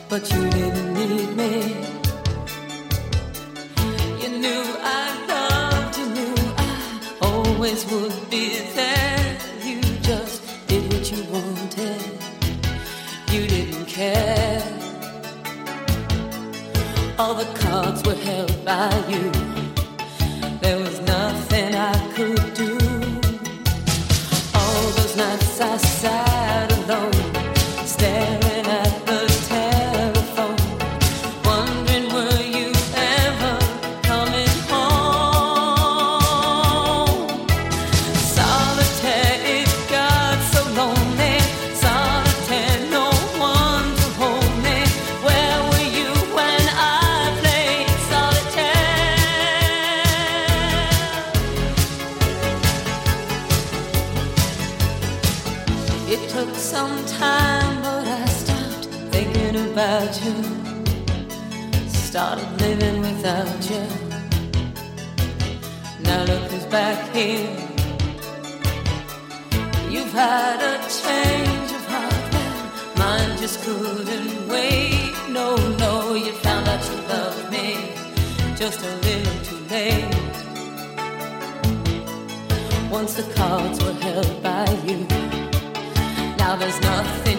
but you didn't need me. You knew I loved, you knew I always would be there. You just did what you wanted. You didn't care. All the cards were held by you. There was nothing I could do. All those nights I sat alone, staring at the telephone, wondering were you ever coming home. Solitaire, it got so lonely. Solitaire, no one to hold me. Where were you when I played solitaire? It took some time, but I stopped thinking about you. Started living without you. Now look who's back here. You've had a change of heart, man. Mine just couldn't wait. No, no, you found out you loved me just a little too late. Once the cards were held by you, now there's nothing